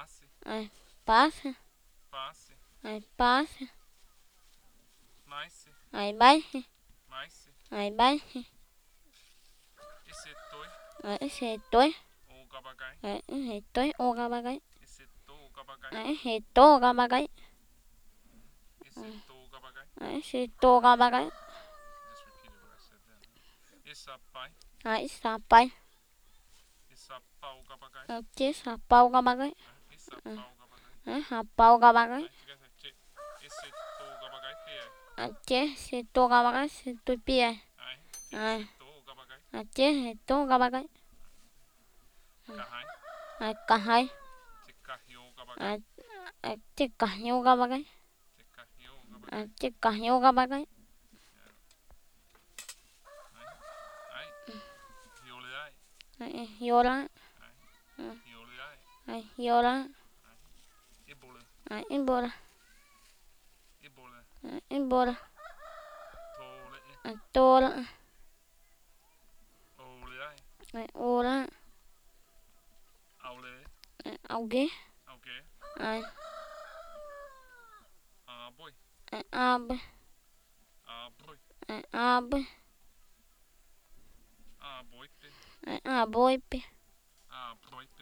Aí passa. Passe. Aí passa. Mais. Aí baixa. Mais. Aí baixa. Esse toi. Aí setor. O gabagai. Aí setor o gabagai. Esse to o gabagai. Aí setor o gabagai. Esse to o gabagai. Aí setor o gabagai. Just repeated what I said then. Essa pai. Aí sapai. Essa pau gabagai. Aqui sapau o gabagai. Essa pau gabagai. Aí rapau o gabagai. Esse to o gabagai pia. Aqui setor o gabagai. Setor pia. Esse to o gabagai. Aqui setor o gabagai. Kahai. Aí carrai. Te carriou o gabagai. Aqui carrinho o gabagai. Te carriou o gabagai. Aqui carrinho o gabagai. Ai. Rioleai. Aí riola. Rioleai. Aí riola. Ebola. Aí embora. Ebola. Aí embora. Tole. Aí tola. Oleai. Aí ora. Aule. Aí alguém. Alguém. Aí Boi. abre. Boi. Aí abre. Boipe. Aí aboipe. Boipe.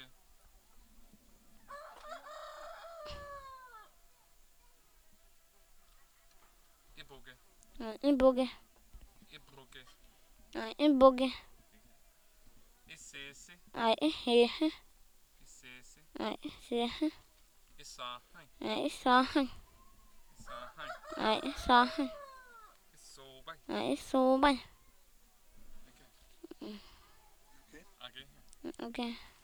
Iboge. Aí embugue. Ibroge. Aí embugue. Esse. Aí erre. Esse. Aí serra. Isahai. Aí sarra. Isahai. Aí sarra. Isobai. Aí suba. Okay. Ok.